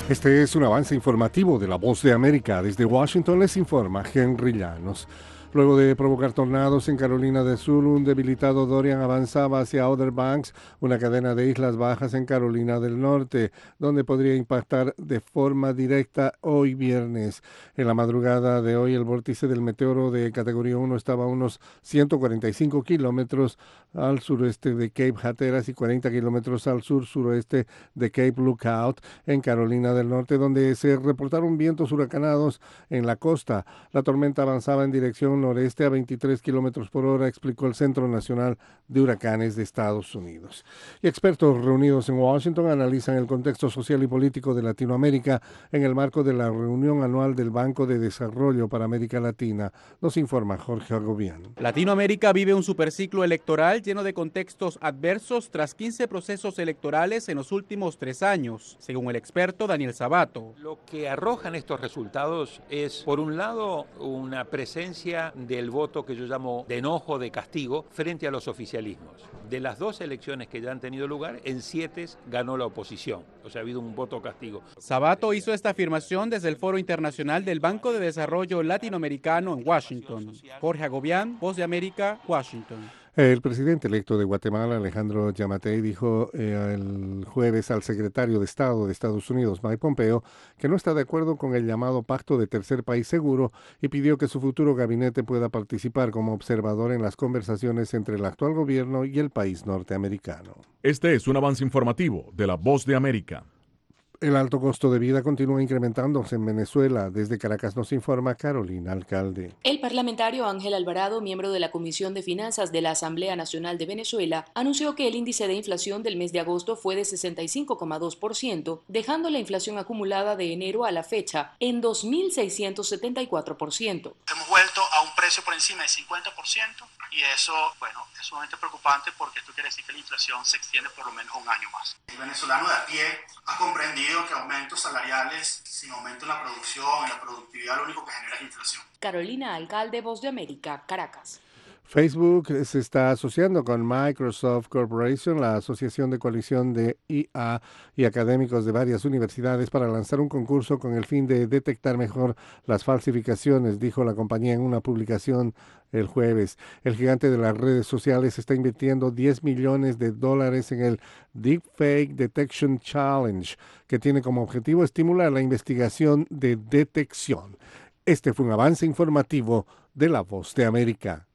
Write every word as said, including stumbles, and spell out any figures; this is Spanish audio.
Este es un avance informativo de La Voz de América. Desde Washington les informa Henry Llanos. Luego de provocar tornados en Carolina del Sur, un debilitado Dorian avanzaba hacia Outer Banks, una cadena de islas bajas en Carolina del Norte, donde podría impactar de forma directa hoy viernes. En la madrugada de hoy, el vórtice del meteoro de categoría uno estaba a unos ciento cuarenta y cinco kilómetros al suroeste de Cape Hatteras y cuarenta kilómetros al sur-suroeste de Cape Lookout, en Carolina del Norte, donde se reportaron vientos huracanados en la costa. La tormenta avanzaba en dirección noreste a veintitrés kilómetros por hora, explicó el Centro Nacional de Huracanes de Estados Unidos. Y expertos reunidos en Washington analizan el contexto social y político de Latinoamérica en el marco de la reunión anual del Banco de Desarrollo para América Latina. Nos informa Jorge Agobián. Latinoamérica vive un superciclo electoral lleno de contextos adversos tras quince procesos electorales en los últimos tres años, según el experto Daniel Sabato. Lo que arrojan estos resultados es, por un lado, una presencia del voto que yo llamo de enojo, de castigo, frente a los oficialismos. De las dos elecciones que ya han tenido lugar, en siete ganó la oposición, o sea, ha habido un voto castigo. Sabato hizo esta afirmación desde el Foro Internacional del Banco de Desarrollo Latinoamericano en Washington. Jorge Agobián, Voz de América, Washington. El presidente electo de Guatemala, Alejandro Yamatei, dijo eh, el jueves al secretario de Estado de Estados Unidos, Mike Pompeo, que no está de acuerdo con el llamado Pacto de Tercer País Seguro y pidió que su futuro gabinete pueda participar como observador en las conversaciones entre el actual gobierno y el país norteamericano. Este es un avance informativo de La Voz de América. El alto costo de vida continúa incrementándose en Venezuela. Desde Caracas nos informa Carolina Alcalde. El parlamentario Ángel Alvarado, miembro de la Comisión de Finanzas de la Asamblea Nacional de Venezuela, anunció que el índice de inflación del mes de agosto fue de sesenta y cinco coma dos por ciento, dejando la inflación acumulada de enero a la fecha en dos mil seiscientos setenta y cuatro por ciento. Hemos vuelto a un precio por encima del cincuenta por ciento y eso, bueno, es sumamente preocupante porque esto quiere decir que la inflación se extiende por lo menos un año más. El venezolano de a pie ha comprendido que aumentos salariales sin aumento en la producción, en la productividad, lo único que genera es inflación. Carolina Alcalde, Voz de América, Caracas. Facebook se está asociando con Microsoft Corporation, la asociación de coalición de I A y académicos de varias universidades, para lanzar un concurso con el fin de detectar mejor las falsificaciones, dijo la compañía en una publicación el jueves. El gigante de las redes sociales está invirtiendo diez millones de dólares en el Deepfake Detection Challenge, que tiene como objetivo estimular la investigación de detección. Este fue un avance informativo de La Voz de América.